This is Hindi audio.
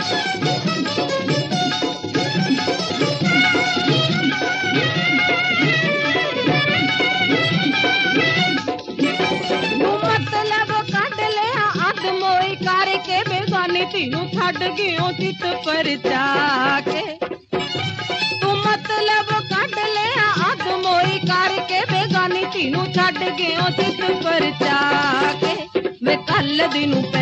तीनू छड़ गयो चित पर जाके तू मतलब कट ले अग मोई करके बेगानी तीनू छड़ गयो चित पर जाके वे कल दिनू